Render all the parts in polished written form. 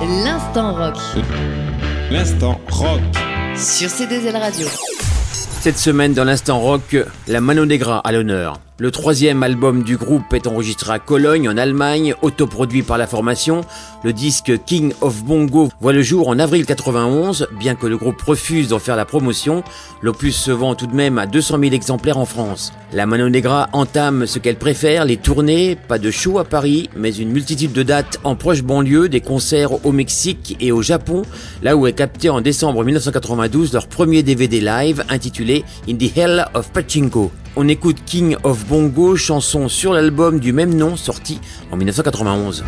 L'instant rock. L'instant rock. Sur C2L Radio. Cette semaine dans l'Instant Rock, la Mano Negra à l'honneur. Le 3e album du groupe est enregistré à Cologne, en Allemagne, autoproduit par la formation. Le disque King of Bongo voit le jour en avril 91, bien que le groupe refuse d'en faire la promotion. L'opus se vend tout de même à 200 000 exemplaires en France. La Mano Negra entame ce qu'elle préfère, les tournées, pas de show à Paris, mais une multitude de dates en proche banlieue, des concerts au Mexique et au Japon, là où est capté en décembre 1992 leur premier DVD live intitulé In the Hell of Pachinko. On écoute King of Bongo, chanson sur l'album du même nom sorti en 1991.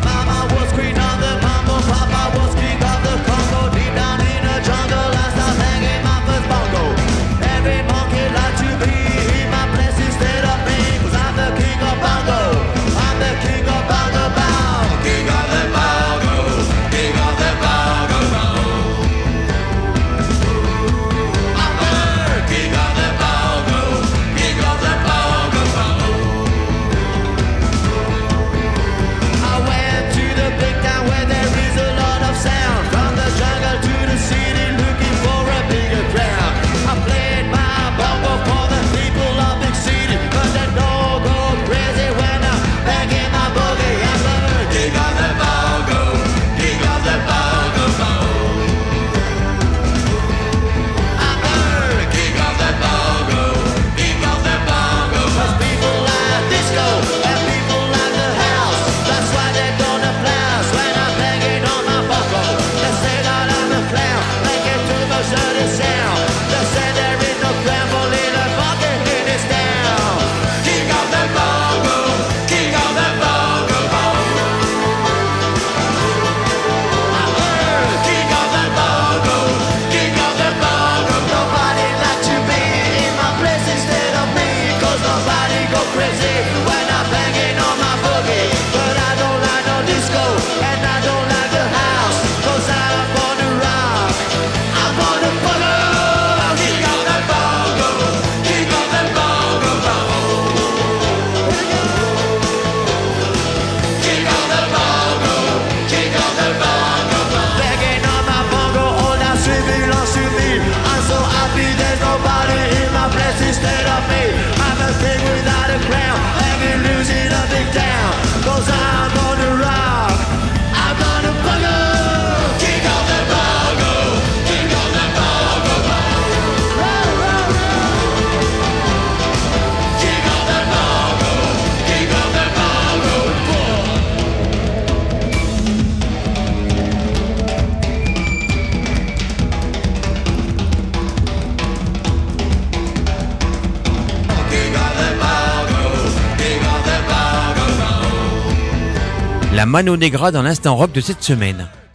La Mano Negra dans l'Instant Rock de cette semaine.